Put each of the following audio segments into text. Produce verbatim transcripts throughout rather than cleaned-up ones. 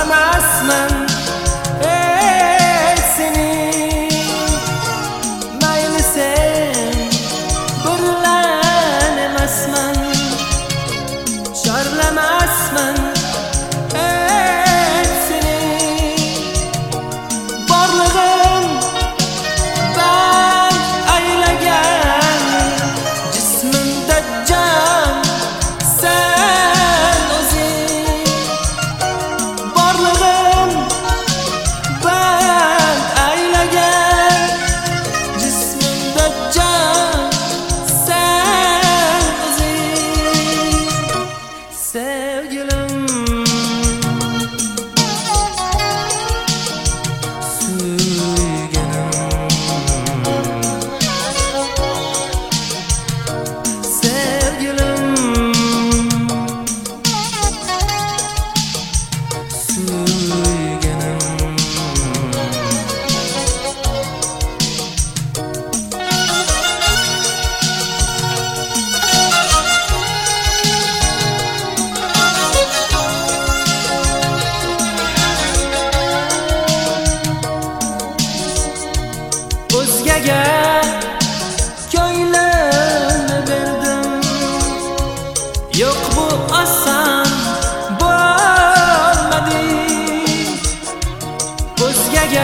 chorlamasman ey seni. Mayli sen burlan emasman, chorlamasman ey seni. Borlig'im ben aylagan jismimda jon sen o'zing. Borlig'im ben aylagan jismimda jon sen o'zing. Sevgilim o'zgaga ko'nglimni berdim, yo'q bu oson bo'lmadi. O'zgaga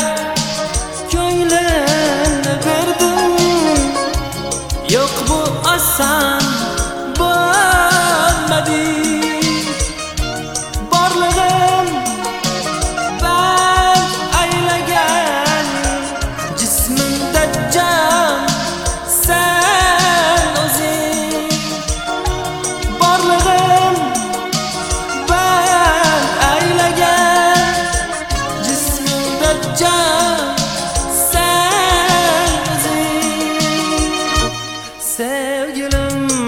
ko'nglimni berdim, yo'q bu oson bo'lmadi. Borlig'im ben aylagan jismimda jon sen o'zing. Borlig'im ben aylagan jismimda jon sen o'zing. Sevgilim